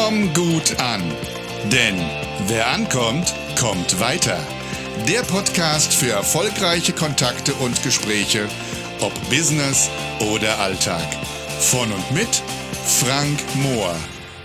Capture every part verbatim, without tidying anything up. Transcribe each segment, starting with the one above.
Komm gut an, denn wer ankommt, kommt weiter. Der Podcast für erfolgreiche Kontakte und Gespräche, ob Business oder Alltag. Von und mit Frank Mohr.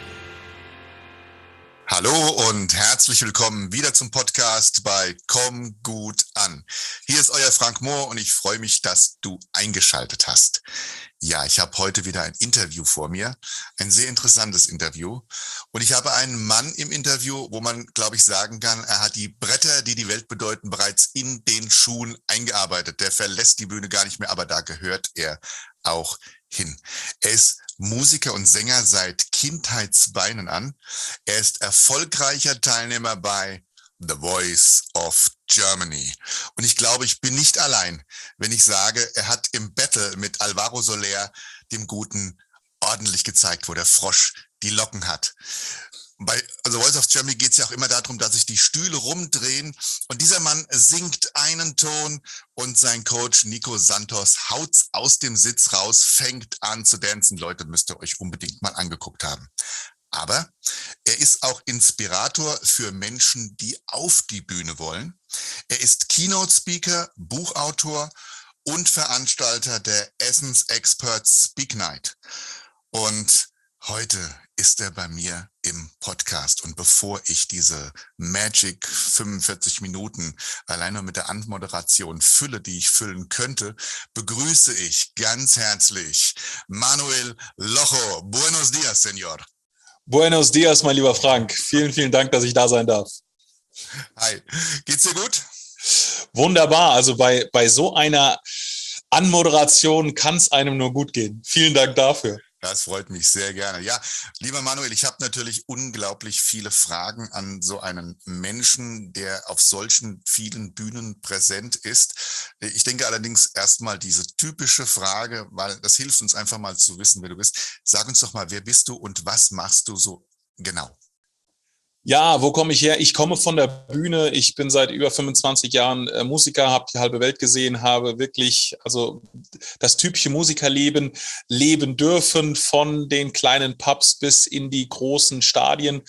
Hallo und herzlich willkommen wieder zum Podcast bei Komm gut an. Hier ist euer Frank Mohr und ich freue mich, dass du eingeschaltet hast. Ja, ich habe heute wieder ein Interview vor mir, ein sehr interessantes Interview. Und ich habe einen Mann im Interview, wo man, glaube ich, sagen kann, er hat die Bretter, die die Welt bedeuten, bereits in den Schuhen eingearbeitet. Der verlässt die Bühne gar nicht mehr, aber da gehört er auch hin. Er ist Musiker und Sänger seit Kindheitsbeinen an. Er ist erfolgreicher Teilnehmer bei The Voice of Germany. Und ich glaube, ich bin nicht allein, wenn ich sage, er hat im Battle mit Alvaro Soler, dem Guten, ordentlich gezeigt, wo der Frosch die Locken hat. Bei The Voice of Germany geht es ja auch immer darum, dass sich die Stühle rumdrehen. Und dieser Mann singt einen Ton und sein Coach Nico Santos haut's aus dem Sitz raus, fängt an zu tanzen. Leute, müsst ihr euch unbedingt mal angeguckt haben. Aber er ist auch Inspirator für Menschen, die auf die Bühne wollen. Er ist Keynote-Speaker, Buchautor und Veranstalter der Essence Experts Speak Night. Und heute ist er bei mir im Podcast. Und bevor ich diese Magic fünfundvierzig Minuten allein nur mit der Anmoderation fülle, die ich füllen könnte, begrüße ich ganz herzlich Manuel Locho. Buenos dias, Señor. Buenos dias, mein lieber Frank. Vielen, vielen Dank, dass ich da sein darf. Hi. Geht's dir gut? Wunderbar. Also bei, bei so einer Anmoderation kann es einem nur gut gehen. Vielen Dank dafür. Das freut mich sehr gerne. Ja, lieber Manuel, ich habe natürlich unglaublich viele Fragen an so einen Menschen, der auf solchen vielen Bühnen präsent ist. Ich denke allerdings erstmal diese typische Frage, weil das hilft uns einfach mal zu wissen, wer du bist. Sag uns doch mal, wer bist du und was machst du so genau? Ja, wo komme ich her? Ich komme von der Bühne. Ich bin seit über fünfundzwanzig Jahren äh, Musiker, habe die halbe Welt gesehen, habe wirklich also das typische Musikerleben leben dürfen, von den kleinen Pubs bis in die großen Stadien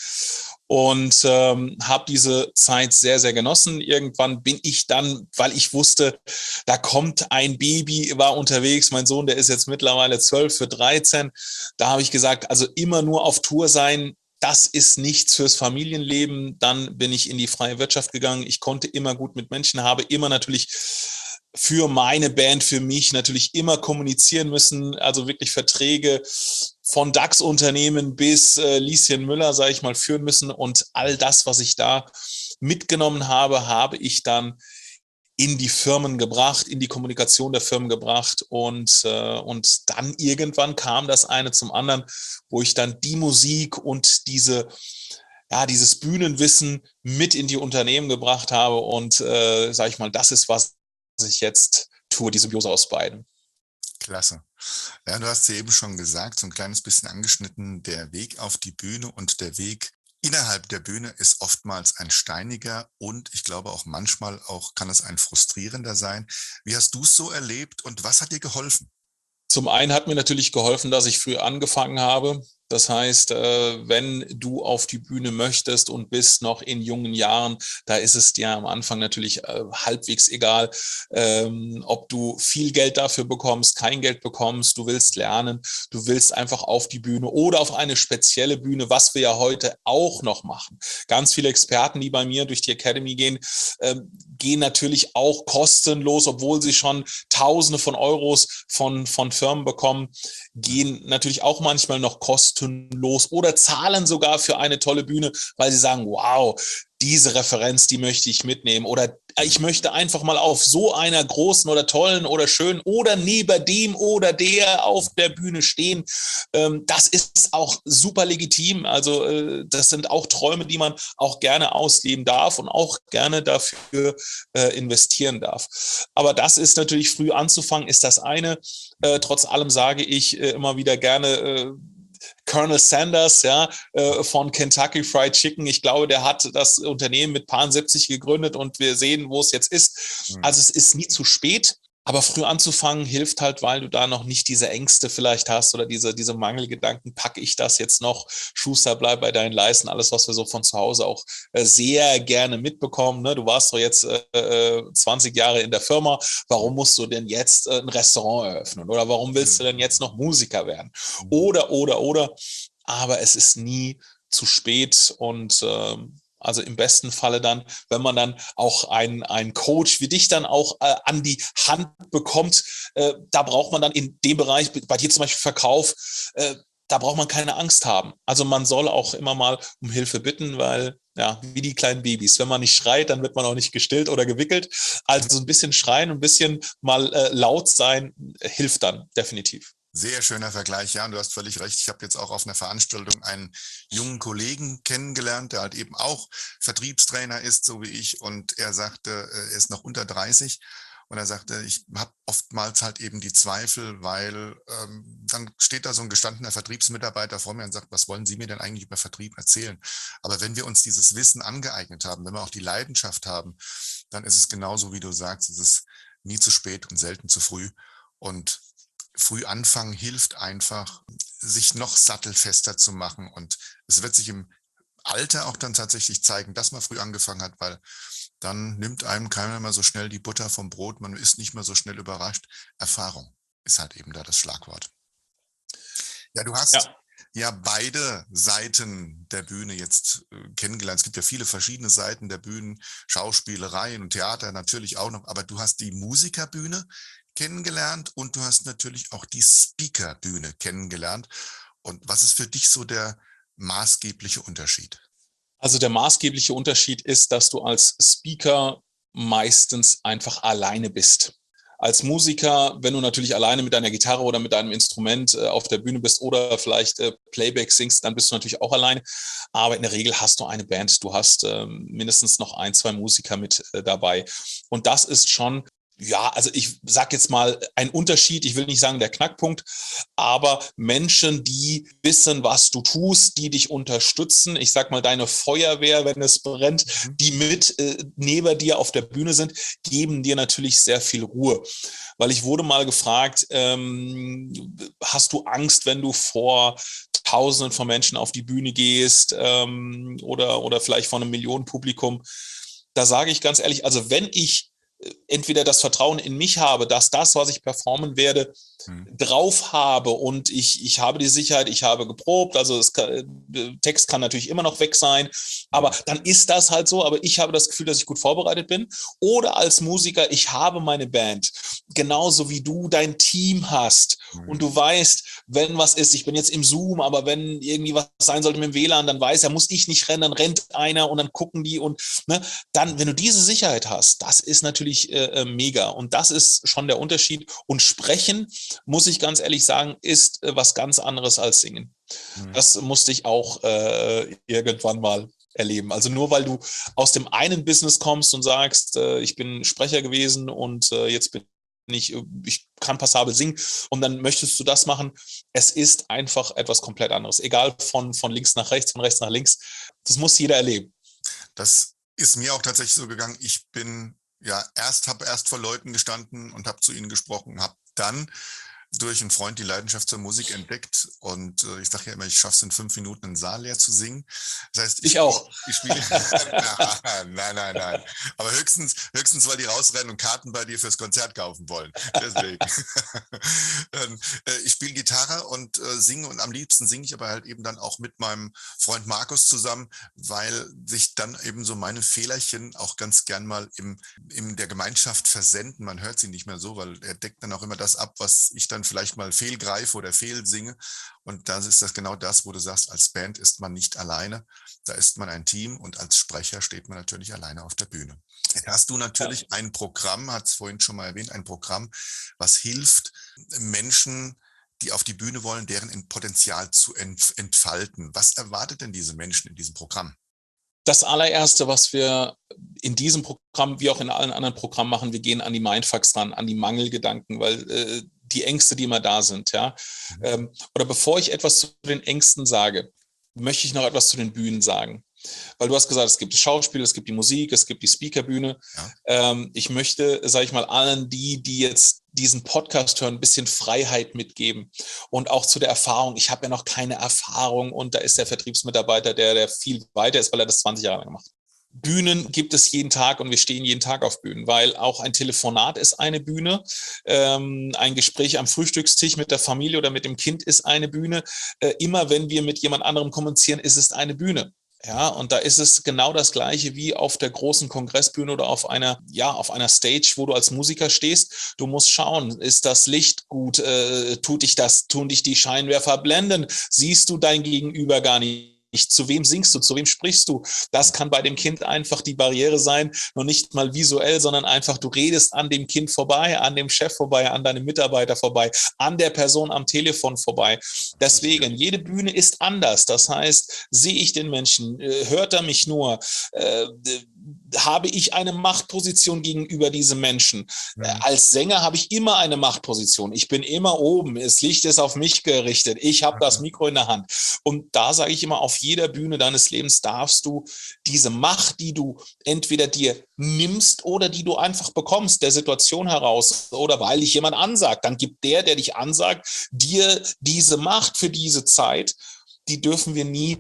und ähm, habe diese Zeit sehr, sehr genossen. Irgendwann bin ich dann, weil ich wusste, da kommt ein Baby, war unterwegs, mein Sohn, der ist jetzt mittlerweile zwölf für dreizehn, da habe ich gesagt, also immer nur auf Tour sein, das ist nichts fürs Familienleben. Dann bin ich in die freie Wirtschaft gegangen. Ich konnte immer gut mit Menschen, habe immer natürlich für meine Band, für mich natürlich immer kommunizieren müssen. Also wirklich Verträge von DAX-Unternehmen bis äh, Lieschen Müller, sage ich mal, führen müssen. Und all das, was ich da mitgenommen habe, habe ich dann in die Firmen gebracht, in die Kommunikation der Firmen gebracht und, äh, und dann irgendwann kam das eine zum anderen, wo ich dann die Musik und diese, ja, dieses Bühnenwissen mit in die Unternehmen gebracht habe und, äh, sage ich mal, das ist, was ich jetzt tue, die Symbiose aus beiden. Klasse. Ja, du hast ja eben schon gesagt, so ein kleines bisschen angeschnitten, der Weg auf die Bühne und der Weg innerhalb der Bühne ist oftmals ein steiniger und ich glaube auch manchmal auch kann es ein frustrierender sein. Wie hast du es so erlebt und was hat dir geholfen? Zum einen hat mir natürlich geholfen, dass ich früh angefangen habe. Das heißt, wenn du auf die Bühne möchtest und bist noch in jungen Jahren, da ist es dir am Anfang natürlich halbwegs egal, ob du viel Geld dafür bekommst, kein Geld bekommst, du willst lernen, du willst einfach auf die Bühne oder auf eine spezielle Bühne, was wir ja heute auch noch machen. Ganz viele Experten, die bei mir durch die Academy gehen, gehen natürlich auch kostenlos, obwohl sie schon Tausende von Euros von, von Firmen bekommen, gehen natürlich auch manchmal noch kostenlos oder zahlen sogar für eine tolle Bühne, weil sie sagen, wow, diese Referenz, die möchte ich mitnehmen oder ich möchte einfach mal auf so einer großen oder tollen oder schönen oder neben dem oder der auf der Bühne stehen. Das ist auch super legitim. Also das sind auch Träume, die man auch gerne ausleben darf und auch gerne dafür investieren darf. Aber das ist natürlich früh anzufangen, ist das eine. Trotz allem sage ich immer wieder gerne, Colonel Sanders, ja, von Kentucky Fried Chicken. Ich glaube, der hat das Unternehmen mit Paar siebzig gegründet und wir sehen, wo es jetzt ist. Also es ist nie zu spät. Aber früh anzufangen hilft halt, weil du da noch nicht diese Ängste vielleicht hast oder diese, diese Mangelgedanken, packe ich das jetzt noch, Schuster, bleib bei deinen Leisten, alles, was wir so von zu Hause auch äh, sehr gerne mitbekommen. Ne? Du warst doch jetzt äh, zwanzig Jahre in der Firma, warum musst du denn jetzt äh, ein Restaurant eröffnen oder warum willst du denn jetzt noch Musiker werden? Oder, oder, oder, aber es ist nie zu spät und ähm, also im besten Falle dann, wenn man dann auch einen, einen Coach wie dich dann auch äh, an die Hand bekommt, äh, da braucht man dann in dem Bereich, bei dir zum Beispiel Verkauf, äh, da braucht man keine Angst haben. Also man soll auch immer mal um Hilfe bitten, weil ja, wie die kleinen Babys, wenn man nicht schreit, dann wird man auch nicht gestillt oder gewickelt. Also ein bisschen schreien, ein bisschen mal äh, laut sein, äh, hilft dann definitiv. Sehr schöner Vergleich, ja, und du hast völlig recht. Ich habe jetzt auch auf einer Veranstaltung einen jungen Kollegen kennengelernt, der halt eben auch Vertriebstrainer ist, so wie ich, und er sagte, er ist noch unter dreißig und er sagte, ich habe oftmals halt eben die Zweifel, weil ähm, dann steht da so ein gestandener Vertriebsmitarbeiter vor mir und sagt, was wollen Sie mir denn eigentlich über Vertrieb erzählen? Aber wenn wir uns dieses Wissen angeeignet haben, wenn wir auch die Leidenschaft haben, dann ist es genauso, wie du sagst, es ist nie zu spät und selten zu früh. Und früh anfangen hilft einfach, sich noch sattelfester zu machen. Und es wird sich im Alter auch dann tatsächlich zeigen, dass man früh angefangen hat, weil dann nimmt einem keiner mehr so schnell die Butter vom Brot. Man ist nicht mehr so schnell überrascht. Erfahrung ist halt eben da das Schlagwort. Ja, du hast ja, ja beide Seiten der Bühne jetzt äh, kennengelernt. Es gibt ja viele verschiedene Seiten der Bühnen, Schauspielereien und Theater natürlich auch noch. Aber du hast die Musikerbühne kennengelernt und du hast natürlich auch die Speakerbühne kennengelernt. Und was ist für dich so der maßgebliche Unterschied? Also der maßgebliche Unterschied ist, dass du als Speaker meistens einfach alleine bist. Als Musiker, wenn du natürlich alleine mit deiner Gitarre oder mit deinem Instrument äh, auf der Bühne bist oder vielleicht äh, Playback singst, dann bist du natürlich auch alleine. Aber in der Regel hast du eine Band, du hast äh, mindestens noch ein, zwei Musiker mit äh, dabei. Und das ist schon, ja, also ich sag jetzt mal ein Unterschied, ich will nicht sagen der Knackpunkt, aber Menschen, die wissen, was du tust, die dich unterstützen, ich sag mal deine Feuerwehr, wenn es brennt, die mit äh, neben dir auf der Bühne sind, geben dir natürlich sehr viel Ruhe. Weil ich wurde mal gefragt, ähm, hast du Angst, wenn du vor Tausenden von Menschen auf die Bühne gehst ähm, oder, oder vielleicht vor einem Millionenpublikum? Da sage ich ganz ehrlich, also wenn ich entweder das Vertrauen in mich habe, dass das, was ich performen werde, hm. drauf habe und ich, ich habe die Sicherheit, ich habe geprobt, also das kann, Text kann natürlich immer noch weg sein, aber dann ist das halt so, aber ich habe das Gefühl, dass ich gut vorbereitet bin. Oder als Musiker, ich habe meine Band, genauso wie du dein Team hast hm. und du weißt, wenn was ist, ich bin jetzt im Zoom, aber wenn irgendwie was sein sollte mit dem W L A N, dann weiß er, muss ich nicht rennen, dann rennt einer und dann gucken die und ne, dann, wenn du diese Sicherheit hast, das ist natürlich Äh, mega. Und das ist schon der Unterschied. Und sprechen, muss ich ganz ehrlich sagen, ist äh, was ganz anderes als singen. Mhm. Das musste ich auch äh, irgendwann mal erleben. Also nur weil du aus dem einen Business kommst und sagst, äh, ich bin Sprecher gewesen und äh, jetzt bin ich, ich kann passabel singen und dann möchtest du das machen. Es ist einfach etwas komplett anderes. Egal von, von links nach rechts, von rechts nach links. Das muss jeder erleben. Das ist mir auch tatsächlich so gegangen. Ich bin Ja, erst habe erst vor Leuten gestanden und habe zu ihnen gesprochen, habe dann durch einen Freund die Leidenschaft zur Musik entdeckt und äh, ich sage ja immer, ich schaffe es in fünf Minuten einen Saal leer zu singen. Das heißt, ich, ich auch. Ich spiele, nein, nein, nein, aber höchstens, höchstens, weil die rausrennen und Karten bei dir fürs Konzert kaufen wollen. Deswegen. Ich spiele Gitarre und äh, singe und am liebsten singe ich aber halt eben dann auch mit meinem Freund Markus zusammen, weil sich dann eben so meine Fehlerchen auch ganz gern mal im, in der Gemeinschaft versenden. Man hört sie nicht mehr so, weil er deckt dann auch immer das ab, was ich dann vielleicht mal fehlgreife oder fehlsinge. Und das ist das genau das, wo du sagst, als Band ist man nicht alleine, da ist man ein Team und als Sprecher steht man natürlich alleine auf der Bühne. Jetzt hast du natürlich ja. ein Programm, hat es vorhin schon mal erwähnt, ein Programm, was hilft Menschen, die auf die Bühne wollen, deren Potenzial zu entfalten. Was erwartet denn diese Menschen in diesem Programm? Das allererste, was wir in diesem Programm, wie auch in allen anderen Programmen machen, wir gehen an die Mindfucks ran, an die Mangelgedanken, weil äh, die Ängste, die immer da sind, ja. Mhm. Ähm, oder bevor ich etwas zu den Ängsten sage, möchte ich noch etwas zu den Bühnen sagen. Weil du hast gesagt, es gibt das Schauspiel, es gibt die Musik, es gibt die Speakerbühne. Ja. Ähm, ich möchte, sage ich mal, allen die, die jetzt diesen Podcast hören, ein bisschen Freiheit mitgeben und auch zu der Erfahrung. Ich habe ja noch keine Erfahrung und da ist der Vertriebsmitarbeiter, der, der viel weiter ist, weil er das zwanzig Jahre lang gemacht hat. Bühnen gibt es jeden Tag und wir stehen jeden Tag auf Bühnen, weil auch ein Telefonat ist eine Bühne, ähm, ein Gespräch am Frühstückstisch mit der Familie oder mit dem Kind ist eine Bühne. Äh, immer wenn wir mit jemand anderem kommunizieren, ist es eine Bühne. Ja, und da ist es genau das Gleiche wie auf der großen Kongressbühne oder auf einer, ja, auf einer Stage, wo du als Musiker stehst. Du musst schauen, ist das Licht gut? Äh, tut dich das, tun dich die Scheinwerfer blenden? Siehst du dein Gegenüber gar nicht? Nicht, zu wem singst du, zu wem sprichst du? Das kann bei dem Kind einfach die Barriere sein, noch nicht mal visuell, sondern einfach, du redest an dem Kind vorbei, an dem Chef vorbei, an deinem Mitarbeiter vorbei, an der Person am Telefon vorbei. Deswegen, jede Bühne ist anders. Das heißt, sehe ich den Menschen, hört er mich nur, äh, habe ich eine Machtposition gegenüber diesem Menschen? Ja. Als Sänger habe ich immer eine Machtposition. Ich bin immer oben, das Licht ist auf mich gerichtet, ich habe das Mikro in der Hand. Und da sage ich immer, auf jeder Bühne deines Lebens darfst du diese Macht, die du entweder dir nimmst oder die du einfach bekommst, der Situation heraus oder weil dich jemand ansagt, dann gibt der, der dich ansagt, dir diese Macht für diese Zeit, die dürfen wir nie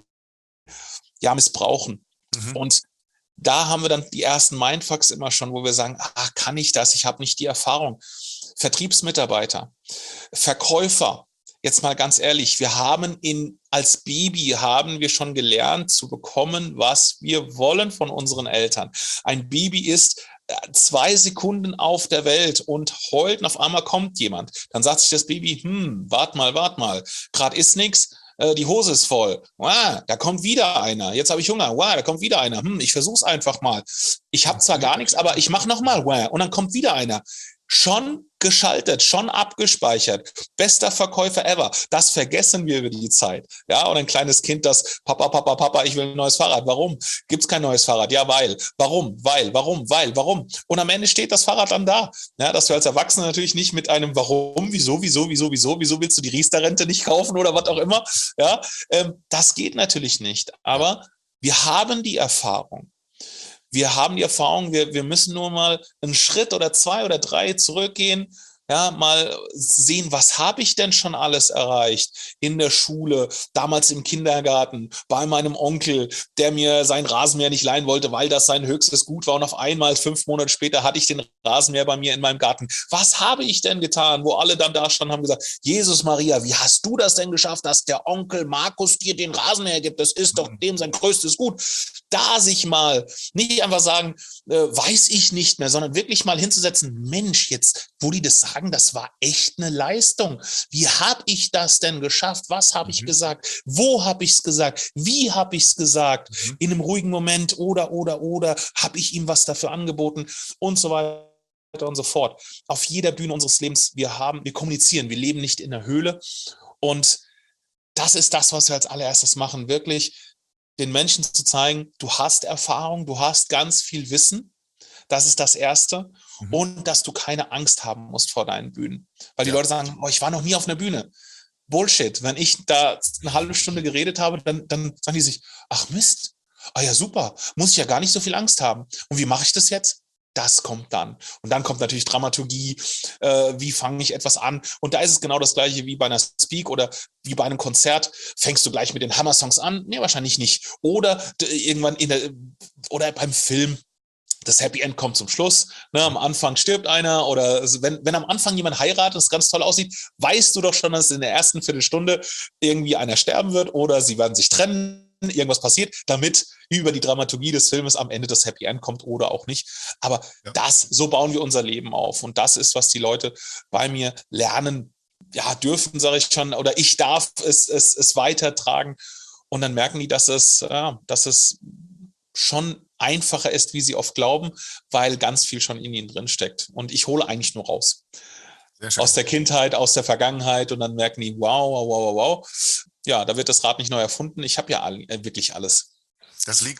ja, missbrauchen. Mhm. Und da haben wir dann die ersten Mindfucks immer schon, wo wir sagen, ah, kann ich das? Ich habe nicht die Erfahrung. Vertriebsmitarbeiter, Verkäufer, jetzt mal ganz ehrlich, wir haben in, als Baby haben wir schon gelernt zu bekommen, was wir wollen von unseren Eltern. Ein Baby ist zwei Sekunden auf der Welt und heult und auf einmal kommt jemand. Dann sagt sich das Baby, hm, wart mal, wart mal, gerade ist nichts. Die Hose ist voll. Wow, da kommt wieder einer. Jetzt habe ich Hunger. Wow, da kommt wieder einer. Hm, ich versuche es einfach mal. Ich habe zwar gar nichts, aber ich mache nochmal. Wow, und dann kommt wieder einer. Schon geschaltet, schon abgespeichert. Bester Verkäufer ever. Das vergessen wir über die Zeit. Ja, und ein kleines Kind, das Papa, Papa, Papa, ich will ein neues Fahrrad. Warum? Gibt's kein neues Fahrrad? Ja, weil. Warum? Weil. Warum? Weil. Warum? Und am Ende steht das Fahrrad dann da. Ja, dass wir als Erwachsene natürlich nicht mit einem Warum, wieso, wieso, wieso, wieso, wieso willst du die Riester-Rente nicht kaufen oder was auch immer? Ja, ähm, das geht natürlich nicht. Aber wir haben die Erfahrung. Wir haben die Erfahrung, wir, wir müssen nur mal einen Schritt oder zwei oder drei zurückgehen, ja, mal sehen, was habe ich denn schon alles erreicht in der Schule, damals im Kindergarten, bei meinem Onkel, der mir sein Rasenmäher nicht leihen wollte, weil das sein höchstes Gut war und auf einmal fünf Monate später hatte ich den Rasenmäher bei mir in meinem Garten. Was habe ich denn getan, wo alle dann da standen und haben gesagt, Jesus Maria, wie hast du das denn geschafft, dass der Onkel Markus dir den Rasenmäher gibt? Das ist doch dem sein größtes Gut. Da sich mal nicht einfach sagen, äh, weiß ich nicht mehr, sondern wirklich mal hinzusetzen, Mensch, jetzt, wo die das sagen, das war echt eine Leistung. Wie habe ich das denn geschafft? Was habe ich mhm. gesagt? Wo habe ich es gesagt? Wie habe ich es gesagt? Mhm. In einem ruhigen Moment oder, oder, oder habe ich ihm was dafür angeboten und so weiter und so fort. Auf jeder Bühne unseres Lebens, wir haben, wir kommunizieren, wir leben nicht in der Höhle und das ist das, was wir als allererstes machen, wirklich den Menschen zu zeigen, du hast Erfahrung, du hast ganz viel Wissen. Das ist das Erste. Mhm. Und dass du keine Angst haben musst vor deinen Bühnen. Weil die ja. Leute sagen, oh, ich war noch nie auf einer Bühne. Bullshit. Wenn ich da eine halbe Stunde geredet habe, dann, dann sagen die sich, ach Mist, ah ja super, muss ich ja gar nicht so viel Angst haben. Und wie mache ich das jetzt? Das kommt dann. Und dann kommt natürlich Dramaturgie, äh, wie fange ich etwas an? Und da ist es genau das Gleiche wie bei einer Speak oder wie bei einem Konzert. Fängst du gleich mit den Hammer-Songs an? Nee, wahrscheinlich nicht. Oder irgendwann in der, oder beim Film, das Happy End kommt zum Schluss. Ne, am Anfang stirbt einer oder wenn, wenn am Anfang jemand heiratet, das ganz toll aussieht, weißt du doch schon, dass in der ersten Viertelstunde irgendwie einer sterben wird oder sie werden sich trennen, irgendwas passiert, damit über die Dramaturgie des Filmes am Ende das Happy End kommt oder auch nicht. Aber ja. das, so bauen wir unser Leben auf. Und das ist, was die Leute bei mir lernen, ja, dürfen, sage ich schon, oder ich darf es, es, es weitertragen. Und dann merken die, dass es, ja, dass es schon einfacher ist, wie sie oft glauben, weil ganz viel schon in ihnen drin steckt. Und ich hole eigentlich nur raus. Aus der Kindheit, aus der Vergangenheit und dann merken die, wow, wow, wow, wow. Ja, da wird das Rad nicht neu erfunden. Ich habe ja all, äh, wirklich alles. Das liegt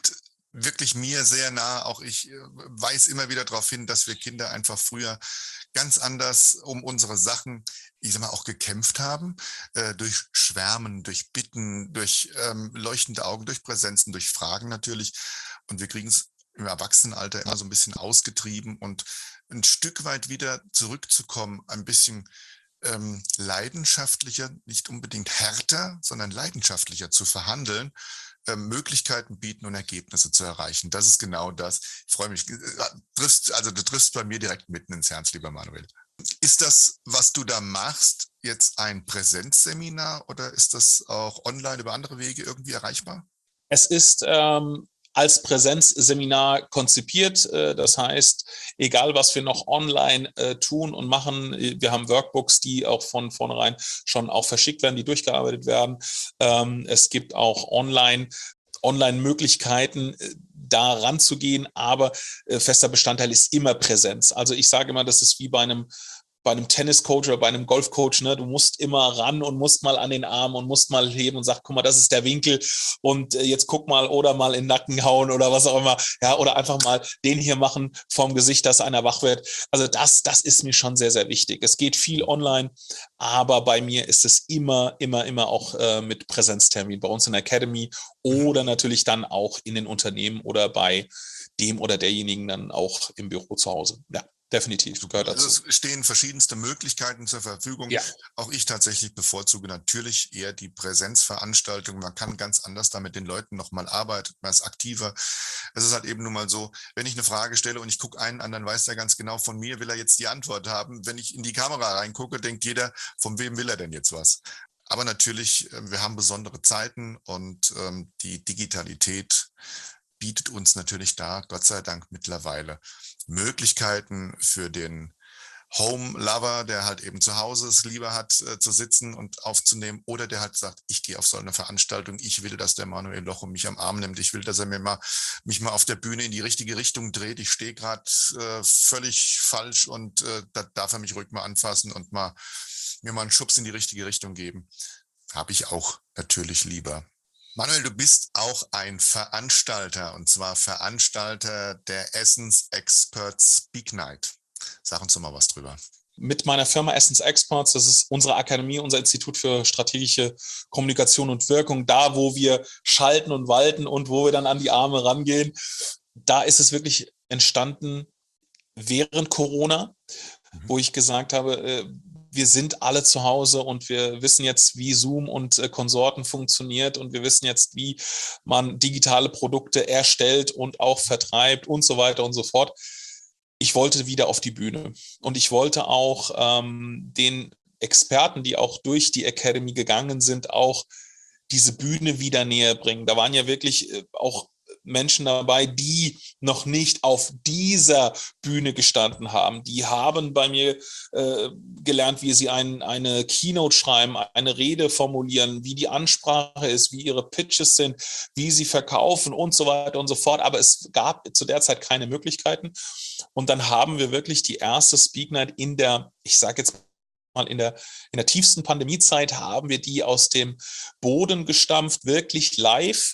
wirklich mir sehr nah. Auch ich weise immer wieder darauf hin, dass wir Kinder einfach früher ganz anders um unsere Sachen, ich sag mal, auch gekämpft haben, äh, durch Schwärmen, durch Bitten, durch ähm, leuchtende Augen, durch Präsenzen, durch Fragen natürlich. Und wir kriegen es im Erwachsenenalter immer so ein bisschen ausgetrieben und ein Stück weit wieder zurückzukommen, ein bisschen ähm, leidenschaftlicher, nicht unbedingt härter, sondern leidenschaftlicher zu verhandeln, äh, Möglichkeiten bieten und Ergebnisse zu erreichen. Das ist genau das. Ich freue mich. Äh, triffst, also du triffst bei mir direkt mitten ins Herz, lieber Manuel. Ist das, was du da machst, jetzt ein Präsenzseminar oder ist das auch online über andere Wege irgendwie erreichbar? Es ist ähm, als Präsenzseminar konzipiert. Äh, das heißt, egal was wir noch online äh, tun und machen, wir haben Workbooks, die auch von vornherein schon auch verschickt werden, die durchgearbeitet werden. Ähm, es gibt auch online Online-Möglichkeiten, da ranzugehen, aber äh, fester Bestandteil ist immer Präsenz. Also ich sage immer, das ist wie bei einem bei einem Tenniscoach oder bei einem Golfcoach, ne, du musst immer ran und musst mal an den Arm und musst mal heben und sag, guck mal, das ist der Winkel und äh, jetzt guck mal oder mal in den Nacken hauen oder was auch immer, ja, oder einfach mal den hier machen vom Gesicht, dass einer wach wird. Also das, das ist mir schon sehr, sehr wichtig. Es geht viel online, aber bei mir ist es immer, immer, immer auch äh, mit Präsenztermin bei uns in der Academy oder natürlich dann auch in den Unternehmen oder bei dem oder derjenigen dann auch im Büro zu Hause. Ja. Definitiv, gehört dazu. Also es stehen verschiedenste Möglichkeiten zur Verfügung. Ja. Auch ich tatsächlich bevorzuge natürlich eher die Präsenzveranstaltung. Man kann ganz anders da mit den Leuten nochmal arbeiten, man ist aktiver. Es ist halt eben nun mal so, wenn ich eine Frage stelle und ich gucke einen an, dann weiß der ganz genau, von mir will er jetzt die Antwort haben. Wenn ich in die Kamera reingucke, denkt jeder, von wem will er denn jetzt was? Aber natürlich, wir haben besondere Zeiten und ähm, die Digitalität bietet uns natürlich da, Gott sei Dank, mittlerweile Möglichkeiten für den Home-Lover, der halt eben zu Hause es lieber hat, äh, zu sitzen und aufzunehmen, oder der halt sagt, ich gehe auf so eine Veranstaltung, ich will, dass der Manuel Locho mich am Arm nimmt, ich will, dass er mir mal, mich mal auf der Bühne in die richtige Richtung dreht, ich stehe gerade äh, völlig falsch und äh, da darf er mich ruhig mal anfassen und mal mir mal einen Schubs in die richtige Richtung geben. Habe ich auch natürlich lieber. Manuel, du bist auch ein Veranstalter, und zwar Veranstalter der Essence Experts Speak Night. Sag uns doch mal was drüber. Mit meiner Firma Essence Experts, das ist unsere Akademie, unser Institut für strategische Kommunikation und Wirkung, da wo wir schalten und walten und wo wir dann an die Arme rangehen, da ist es wirklich entstanden während Corona, mhm. wo ich gesagt habe, äh, wir sind alle zu Hause und wir wissen jetzt, wie Zoom und äh, Konsorten funktioniert und wir wissen jetzt, wie man digitale Produkte erstellt und auch vertreibt und so weiter und so fort. Ich wollte wieder auf die Bühne und ich wollte auch ähm, den Experten, die auch durch die Academy gegangen sind, auch diese Bühne wieder näher bringen. Da waren ja wirklich äh, auch Menschen dabei, die noch nicht auf dieser Bühne gestanden haben. Die haben bei mir äh, gelernt, wie sie ein, eine Keynote schreiben, eine Rede formulieren, wie die Ansprache ist, wie ihre Pitches sind, wie sie verkaufen und so weiter und so fort. Aber es gab zu der Zeit keine Möglichkeiten. Und dann haben wir wirklich die erste Speak Night in der, ich sage jetzt mal in der, in der tiefsten Pandemiezeit, haben wir die aus dem Boden gestampft, wirklich live,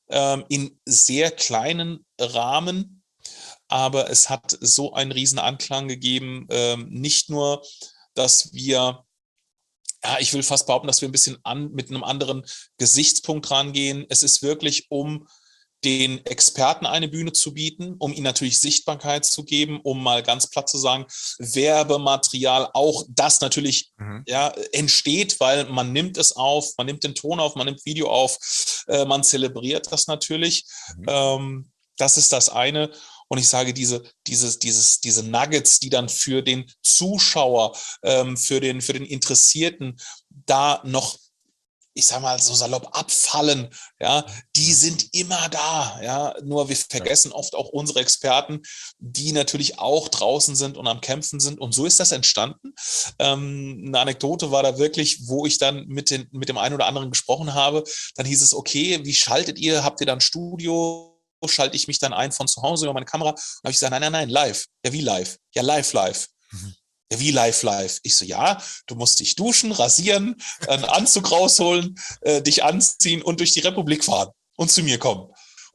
in sehr kleinen Rahmen, aber es hat so einen riesen Anklang gegeben, nicht nur, dass wir, ja, ich will fast behaupten, dass wir ein bisschen an, mit einem anderen Gesichtspunkt rangehen. Es ist wirklich, um den Experten eine Bühne zu bieten, um ihnen natürlich Sichtbarkeit zu geben, um mal ganz platt zu sagen, Werbematerial, auch das natürlich mhm. ja, entsteht, weil man nimmt es auf, man nimmt den Ton auf, man nimmt Video auf, äh, man zelebriert das natürlich. Mhm. Ähm, das ist das eine. Und ich sage, diese, dieses, dieses, diese Nuggets, die dann für den Zuschauer, ähm, für den, für den Interessierten da noch, ich sag mal so salopp, abfallen, ja, die sind immer da, ja, nur wir vergessen oft auch unsere Experten, die natürlich auch draußen sind und am Kämpfen sind, und so ist das entstanden. Ähm, eine Anekdote war da wirklich, wo ich dann mit, den, mit dem einen oder anderen gesprochen habe, dann hieß es, okay, wie schaltet ihr, habt ihr dann Studio, schalte ich mich dann ein von zu Hause über meine Kamera, und habe ich gesagt, nein, nein, nein, live, ja, wie live, ja, live, live. Mhm. Ja, wie live, live? Ich so, ja, du musst dich duschen, rasieren, einen Anzug rausholen, äh, dich anziehen und durch die Republik fahren und zu mir kommen.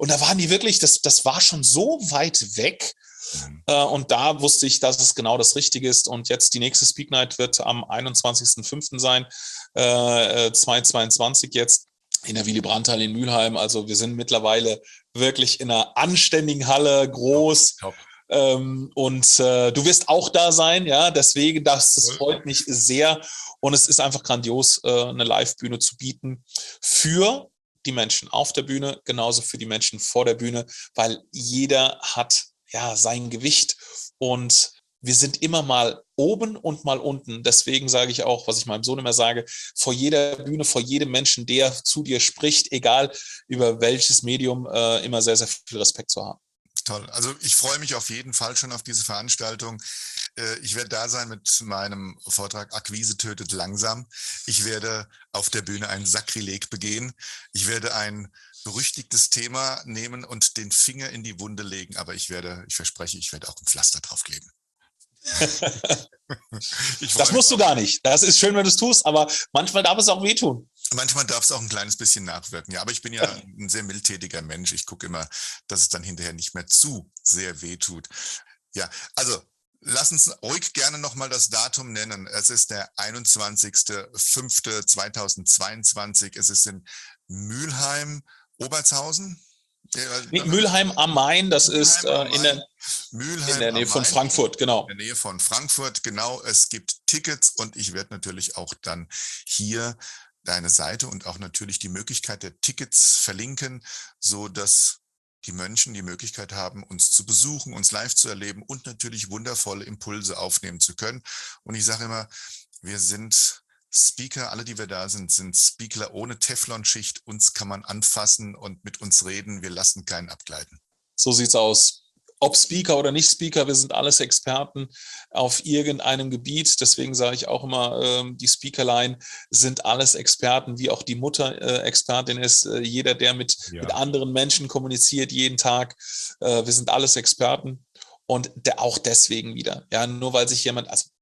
Und da waren die wirklich, das, das war schon so weit weg. Mhm. Äh, und da wusste ich, dass es genau das Richtige ist. Und jetzt die nächste Speak Night wird am einundzwanzigsten fünften sein, äh, zweitausendzweiundzwanzig jetzt in der Willy Brandt-Halle in Mülheim. Also wir sind mittlerweile wirklich in einer anständigen Halle, groß. Top, top. Ähm, und äh, du wirst auch da sein, ja, deswegen, das, das freut mich sehr. Und es ist einfach grandios, äh, eine Live-Bühne zu bieten für die Menschen auf der Bühne, genauso für die Menschen vor der Bühne, weil jeder hat ja sein Gewicht und wir sind immer mal oben und mal unten. Deswegen sage ich auch, was ich meinem Sohn immer sage, vor jeder Bühne, vor jedem Menschen, der zu dir spricht, egal über welches Medium, äh, immer sehr, sehr viel Respekt zu haben. Toll. Also ich freue mich auf jeden Fall schon auf diese Veranstaltung. Ich werde da sein mit meinem Vortrag Akquise tötet langsam. Ich werde auf der Bühne ein Sakrileg begehen. Ich werde ein berüchtigtes Thema nehmen und den Finger in die Wunde legen. Aber ich werde, ich verspreche, ich werde auch ein Pflaster draufkleben. Das musst du gar nicht. Das ist schön, wenn du es tust, aber manchmal darf es auch wehtun. Manchmal darf es auch ein kleines bisschen nachwirken. Ja, aber ich bin ja ein sehr mildtätiger Mensch. Ich gucke immer, dass es dann hinterher nicht mehr zu sehr wehtut. Ja, also lass uns ruhig gerne nochmal das Datum nennen. Es ist der einundzwanzigsten fünften zweitausendzweiundzwanzig. Es ist in Mülheim, Obertshausen. Nee, Mülheim am Main, das Mülheim ist äh, in, der, Mülheim in der Nähe von Frankfurt, genau. In der Nähe von Frankfurt, genau. Es gibt Tickets und ich werde natürlich auch dann hier deine Seite und auch natürlich die Möglichkeit der Tickets verlinken, so dass die Menschen die Möglichkeit haben, uns zu besuchen, uns live zu erleben und natürlich wundervolle Impulse aufnehmen zu können. Und ich sage immer, wir sind Speaker, alle, die wir da sind, sind Speaker ohne Teflonschicht. Uns kann man anfassen und mit uns reden. Wir lassen keinen abgleiten. So sieht's aus. Ob Speaker oder nicht Speaker, wir sind alles Experten auf irgendeinem Gebiet. Deswegen sage ich auch immer, äh, die Speakerline sind alles Experten, wie auch die Mutter äh, Expertin ist. Äh, jeder, der mit, ja. mit anderen Menschen kommuniziert jeden Tag. Äh, wir sind alles Experten. Und der, auch deswegen wieder. Ja, nur weil sich jemand... Also,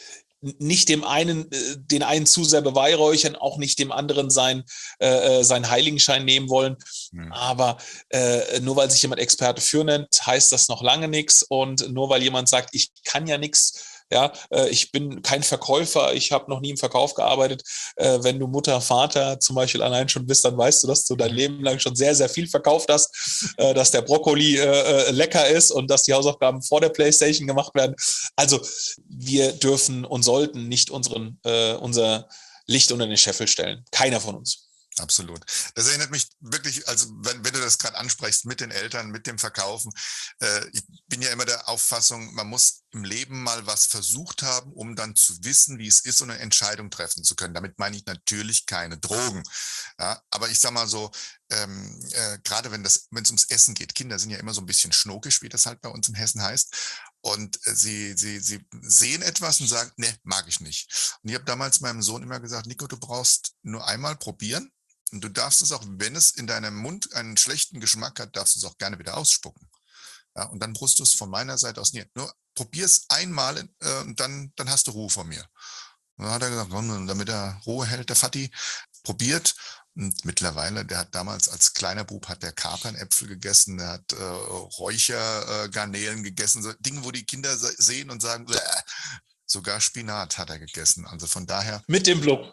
nicht dem einen, den einen zu sehr beweihräuchern, auch nicht dem anderen sein, äh, seinen Heiligenschein nehmen wollen. Mhm. Aber äh, nur weil sich jemand Experte für nennt, heißt das noch lange nichts. Und nur weil jemand sagt, ich kann ja nichts, ja, äh, ich bin kein Verkäufer, ich habe noch nie im Verkauf gearbeitet. Äh, wenn du Mutter, Vater zum Beispiel allein schon bist, dann weißt du, dass du dein Leben lang schon sehr, sehr viel verkauft hast, äh, dass der Brokkoli äh, lecker ist und dass die Hausaufgaben vor der Playstation gemacht werden. Also wir dürfen und sollten nicht unseren, äh, unser Licht unter den Scheffel stellen. Keiner von uns. Absolut. Das erinnert mich wirklich, also wenn, wenn du das gerade ansprichst, mit den Eltern, mit dem Verkaufen. Äh, ich bin ja immer der Auffassung, man muss im Leben mal was versucht haben, um dann zu wissen, wie es ist und eine Entscheidung treffen zu können. Damit meine ich natürlich keine Drogen. Ja, aber ich sag mal so, ähm, äh, gerade wenn das, wenn es ums Essen geht, Kinder sind ja immer so ein bisschen schnokisch, wie das halt bei uns in Hessen heißt. Und äh, sie, sie, sie sehen etwas und sagen, ne, mag ich nicht. Und ich habe damals meinem Sohn immer gesagt, Nico, du brauchst nur einmal probieren. Und du darfst es auch, wenn es in deinem Mund einen schlechten Geschmack hat, darfst du es auch gerne wieder ausspucken. Ja, und dann brust du es von meiner Seite aus nicht. Nur probier es einmal äh, und dann, dann hast du Ruhe von mir. Und dann hat er gesagt, damit er Ruhe hält, der Vati, probiert. Und mittlerweile, der hat damals als kleiner Bub, hat der Kapernäpfel gegessen, der hat äh, Räuchergarnelen äh, gegessen, so Dinge, wo die Kinder sehen und sagen, Bäh. Sogar Spinat hat er gegessen. Also von daher. Mit dem Blub.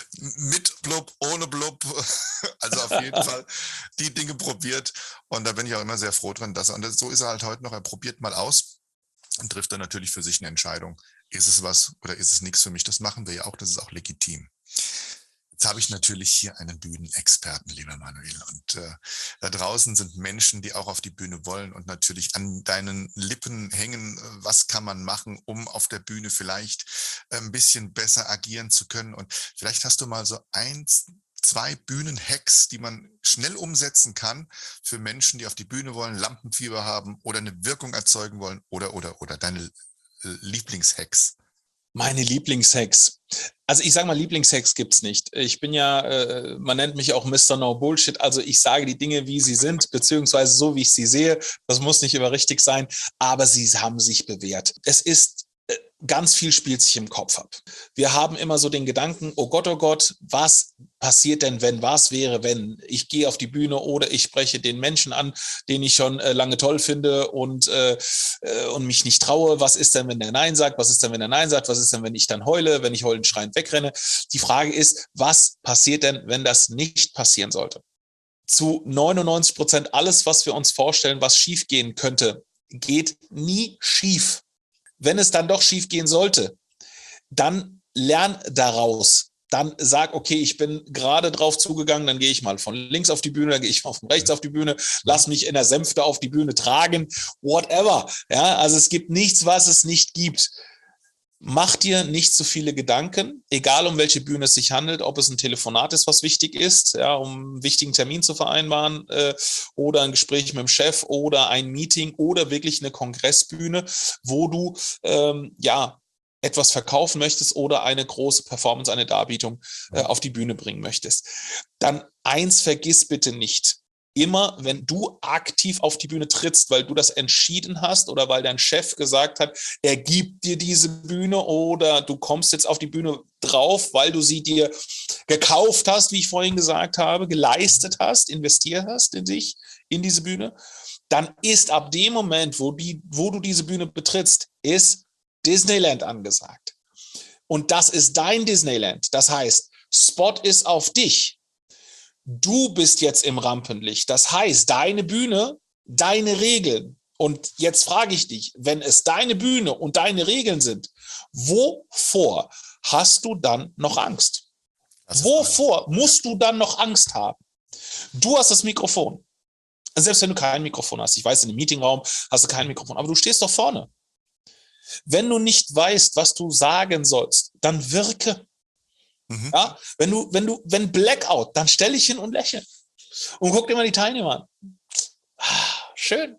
Mit Blub, ohne Blub, also auf jeden Fall die Dinge probiert und da bin ich auch immer sehr froh dran, dass er, und so ist er halt heute noch, er probiert mal aus und trifft dann natürlich für sich eine Entscheidung, ist es was oder ist es nichts für mich, das machen wir ja auch, das ist auch legitim. Jetzt habe ich natürlich hier einen Bühnenexperten, lieber Manuel. Und äh, da draußen sind Menschen, die auch auf die Bühne wollen und natürlich an deinen Lippen hängen. Was kann man machen, um auf der Bühne vielleicht ein bisschen besser agieren zu können? Und vielleicht hast du mal so eins, zwei Bühnenhacks, die man schnell umsetzen kann für Menschen, die auf die Bühne wollen, Lampenfieber haben oder eine Wirkung erzeugen wollen oder, oder, oder deine Lieblingshacks. Meine Lieblingshacks. Also ich sage mal, Lieblingshacks gibt's nicht. Ich bin ja, äh, man nennt mich auch Mister No Bullshit. Also ich sage die Dinge, wie sie sind, beziehungsweise so, wie ich sie sehe. Das muss nicht immer richtig sein, aber sie haben sich bewährt. Es ist ganz viel spielt sich im Kopf ab. Wir haben immer so den Gedanken, oh Gott, oh Gott, was passiert denn, wenn, was wäre, wenn ich gehe auf die Bühne oder ich spreche den Menschen an, den ich schon äh, lange toll finde und, äh, und mich nicht traue. Was ist denn, wenn der Nein sagt? Was ist denn, wenn der Nein sagt? Was ist denn, wenn ich dann heule, wenn ich heulend schreiend wegrenne? Die Frage ist, was passiert denn, wenn das nicht passieren sollte? Zu neunundneunzig Prozent alles, was wir uns vorstellen, was schief gehen könnte, geht nie schief. Wenn es dann doch schief gehen sollte, dann lern daraus. Dann sag, okay, ich bin gerade drauf zugegangen, dann gehe ich mal von links auf die Bühne, dann gehe ich mal von rechts auf die Bühne, lass mich in der Sänfte auf die Bühne tragen, whatever. Ja, also es gibt nichts, was es nicht gibt. Mach dir nicht zu viele Gedanken, egal um welche Bühne es sich handelt, ob es ein Telefonat ist, was wichtig ist, ja, um einen wichtigen Termin zu vereinbaren äh, oder ein Gespräch mit dem Chef oder ein Meeting oder wirklich eine Kongressbühne, wo du ähm, ja etwas verkaufen möchtest oder eine große Performance, eine Darbietung äh, auf die Bühne bringen möchtest. Dann eins vergiss bitte nicht. Immer, wenn du aktiv auf die Bühne trittst, weil du das entschieden hast oder weil dein Chef gesagt hat, er gibt dir diese Bühne oder du kommst jetzt auf die Bühne drauf, weil du sie dir gekauft hast, wie ich vorhin gesagt habe, geleistet hast, investiert hast in dich, in diese Bühne, dann ist ab dem Moment, wo, die, wo du diese Bühne betrittst, ist Disneyland angesagt. Und das ist dein Disneyland. Das heißt, Spot ist auf dich. Du bist jetzt im Rampenlicht. Das heißt, deine Bühne, deine Regeln. Und jetzt frage ich dich, wenn es deine Bühne und deine Regeln sind, wovor hast du dann noch Angst? Wovor musst du dann noch Angst haben? Du hast das Mikrofon. Selbst wenn du kein Mikrofon hast. Ich weiß, in einem Meetingraum hast du kein Mikrofon, aber du stehst doch vorne. Wenn du nicht weißt, was du sagen sollst, dann wirke. Mhm. Ja, wenn du, wenn du, wenn Blackout, dann stell dich hin und lächle. Und guck dir mal die Teilnehmer an. Ah, schön.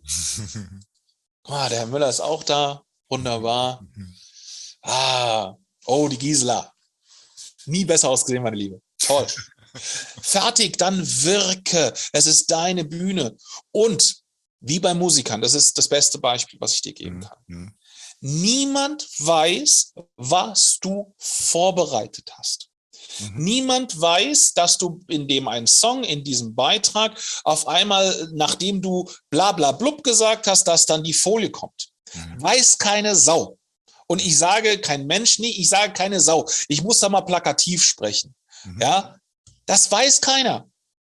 Ah, der Herr Müller ist auch da. Wunderbar. Ah, oh, die Gisela. Nie besser ausgesehen, meine Liebe. Toll. Fertig, dann wirke. Es ist deine Bühne. Und wie bei Musikern, das ist das beste Beispiel, was ich dir geben kann. Mhm. Niemand weiß, was du vorbereitet hast. Mhm. Niemand weiß, dass du in dem einen Song, in diesem Beitrag, auf einmal, nachdem du bla bla blub gesagt hast, dass dann die Folie kommt. Mhm. Weiß keine Sau. Und ich sage kein Mensch, nee, ich sage keine Sau. Ich muss da mal plakativ sprechen. Mhm. Ja, das weiß keiner.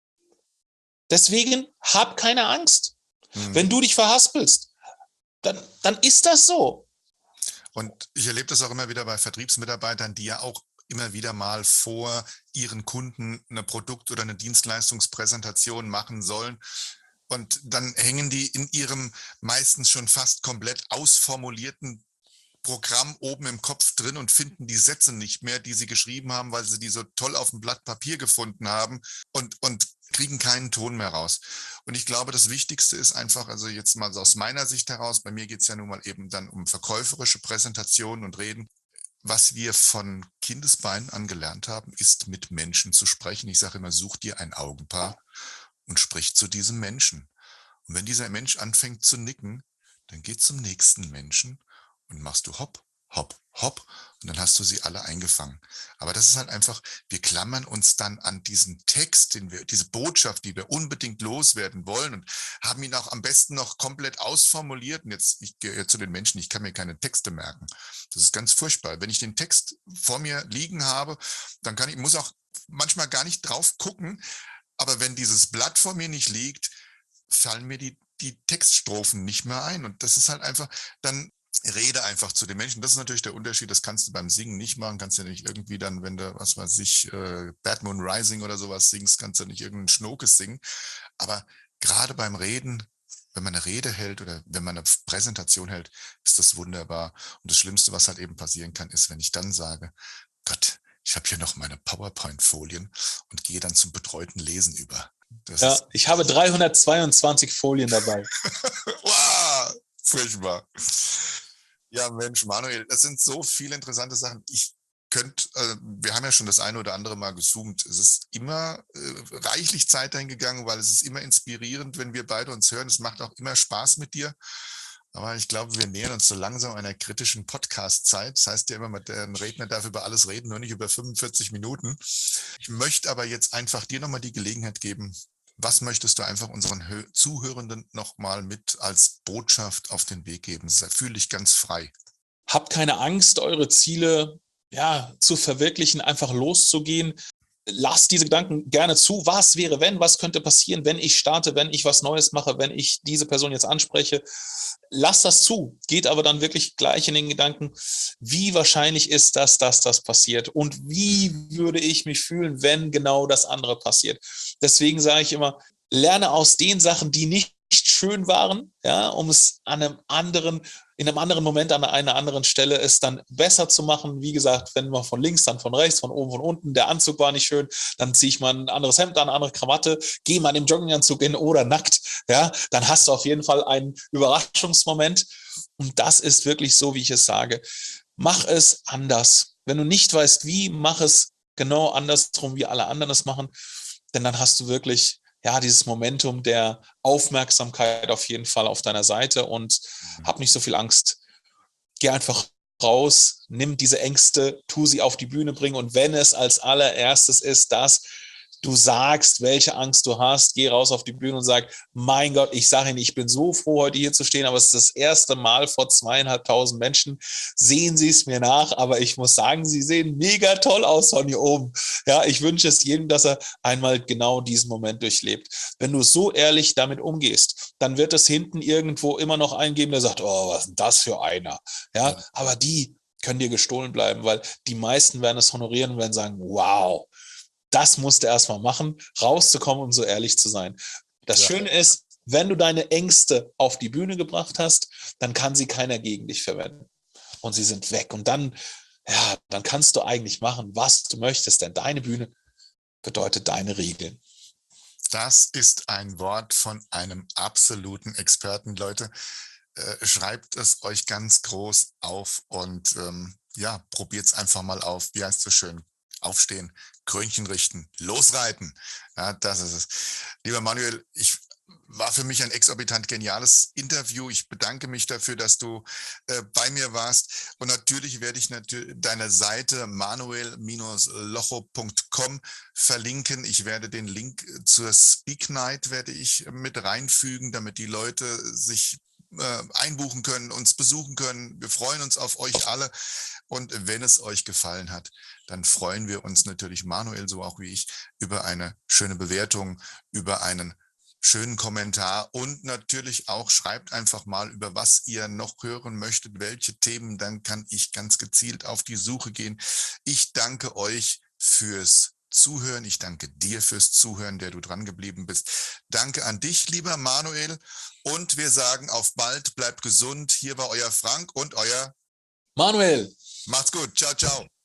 Deswegen hab keine Angst. Mhm. Wenn du dich verhaspelst, dann, dann ist das so. Und ich erlebe das auch immer wieder bei Vertriebsmitarbeitern, die ja auch immer wieder mal vor ihren Kunden eine Produkt- oder eine Dienstleistungspräsentation machen sollen. Und dann hängen die in ihrem meistens schon fast komplett ausformulierten Programm oben im Kopf drin und finden die Sätze nicht mehr, die sie geschrieben haben, weil sie die so toll auf dem Blatt Papier gefunden haben und, und kriegen keinen Ton mehr raus. Und ich glaube, das Wichtigste ist einfach, also jetzt mal so aus meiner Sicht heraus, bei mir geht es ja nun mal eben dann um verkäuferische Präsentationen und Reden. Was wir von Kindesbeinen an gelernt haben, ist mit Menschen zu sprechen. Ich sage immer, such dir ein Augenpaar und sprich zu diesem Menschen. Und wenn dieser Mensch anfängt zu nicken, dann geh zum nächsten Menschen und machst du hopp, hopp, hopp und dann hast du sie alle eingefangen. Aber das ist halt einfach, wir klammern uns dann an diesen Text, den wir, diese Botschaft, die wir unbedingt loswerden wollen und haben ihn auch am besten noch komplett ausformuliert. Und jetzt, ich gehöre zu den Menschen, ich kann mir keine Texte merken. Das ist ganz furchtbar. Wenn ich den Text vor mir liegen habe, dann kann ich, muss auch manchmal gar nicht drauf gucken. Aber wenn dieses Blatt vor mir nicht liegt, fallen mir die, die Textstrophen nicht mehr ein. Und das ist halt einfach, dann rede einfach zu den Menschen. Das ist natürlich der Unterschied. Das kannst du beim Singen nicht machen. Kannst ja nicht irgendwie dann, wenn du, was weiß ich, äh, Bad Moon Rising oder sowas singst, kannst du nicht irgendeinen Schnokes singen. Aber gerade beim Reden, wenn man eine Rede hält oder wenn man eine Präsentation hält, ist das wunderbar. Und das Schlimmste, was halt eben passieren kann, ist, wenn ich dann sage, Gott, ich habe hier noch meine PowerPoint-Folien und gehe dann zum betreuten Lesen über. Das ja, ist ich habe dreihundertzweiundzwanzig Folien dabei. Wow, furchtbar. Ja, Mensch, Manuel, das sind so viele interessante Sachen. Ich könnte, äh, wir haben ja schon das eine oder andere Mal gezoomt. Es ist immer äh, reichlich Zeit dahin gegangen, weil es ist immer inspirierend, wenn wir beide uns hören. Es macht auch immer Spaß mit dir. Aber ich glaube, wir nähern uns so langsam einer kritischen Podcast-Zeit. Das heißt ja immer, der Redner darf über alles reden, nur nicht über fünfundvierzig Minuten. Ich möchte aber jetzt einfach dir nochmal die Gelegenheit geben, was möchtest du einfach unseren Hö- Zuhörenden nochmal mit als Botschaft auf den Weg geben? Fühl dich ganz frei. Habt keine Angst, eure Ziele ja, zu verwirklichen, einfach loszugehen. Lasst diese Gedanken gerne zu. Was wäre, wenn? Was könnte passieren, wenn ich starte, wenn ich was Neues mache, wenn ich diese Person jetzt anspreche? Lasst das zu. Geht aber dann wirklich gleich in den Gedanken, wie wahrscheinlich ist das, dass das passiert? Und wie würde ich mich fühlen, wenn genau das andere passiert? Deswegen sage ich immer, lerne aus den Sachen, die nicht schön waren, ja, um es an einem anderen, in einem anderen Moment an einer anderen Stelle es dann besser zu machen. Wie gesagt, wenn man von links, dann von rechts, von oben, von unten, der Anzug war nicht schön, dann ziehe ich mal ein anderes Hemd an, eine andere Krawatte, gehe mal im Jogginganzug in oder nackt, ja, dann hast du auf jeden Fall einen Überraschungsmoment. Und das ist wirklich so, wie ich es sage. Mach es anders. Wenn du nicht weißt, wie, mach es genau andersrum, wie alle anderen es machen, denn dann hast du wirklich ja, dieses Momentum der Aufmerksamkeit auf jeden Fall auf deiner Seite und hab nicht so viel Angst. Geh einfach raus, nimm diese Ängste, tu sie auf die Bühne bringen und wenn es als allererstes ist, dass du sagst, welche Angst du hast, geh raus auf die Bühne und sag, mein Gott, ich sage Ihnen, ich bin so froh, heute hier zu stehen, aber es ist das erste Mal vor zweieinhalbtausend Menschen. Sehen Sie es mir nach, aber ich muss sagen, Sie sehen mega toll aus von hier oben. Ja, ich wünsche es jedem, dass er einmal genau diesen Moment durchlebt. Wenn du so ehrlich damit umgehst, dann wird es hinten irgendwo immer noch einen geben, der sagt, oh, was ist denn das für einer? Ja, ja. Aber die können dir gestohlen bleiben, weil die meisten werden es honorieren und werden sagen, wow, das musst du erstmal machen, rauszukommen und so ehrlich zu sein. Das ja. Schöne ist, wenn du deine Ängste auf die Bühne gebracht hast, dann kann sie keiner gegen dich verwenden. Und sie sind weg. Und dann, ja, dann kannst du eigentlich machen, was du möchtest, denn deine Bühne bedeutet deine Regeln. Das ist ein Wort von einem absoluten Experten, Leute. Äh, schreibt es euch ganz groß auf und ähm, ja, probiert es einfach mal auf. Wie heißt es so schön? Aufstehen, Krönchen richten, losreiten. Ja, das ist es. Lieber Manuel, ich war für mich ein exorbitant geniales Interview. Ich bedanke mich dafür, dass du äh, bei mir warst. Und natürlich werde ich natürlich deine Seite manuel locho punkt com verlinken. Ich werde den Link zur Speak Night werde ich mit reinfügen, damit die Leute sich äh, einbuchen können, uns besuchen können. Wir freuen uns auf euch alle. Und wenn es euch gefallen hat, dann freuen wir uns natürlich, Manuel, so auch wie ich, über eine schöne Bewertung, über einen schönen Kommentar und natürlich auch schreibt einfach mal, über was ihr noch hören möchtet, welche Themen, dann kann ich ganz gezielt auf die Suche gehen. Ich danke euch fürs Zuhören. Ich danke dir fürs Zuhören, der du dran geblieben bist. Danke an dich, lieber Manuel. Und wir sagen auf bald, bleibt gesund. Hier war euer Frank und euer Manuel. Macht's gut. Ciao, ciao.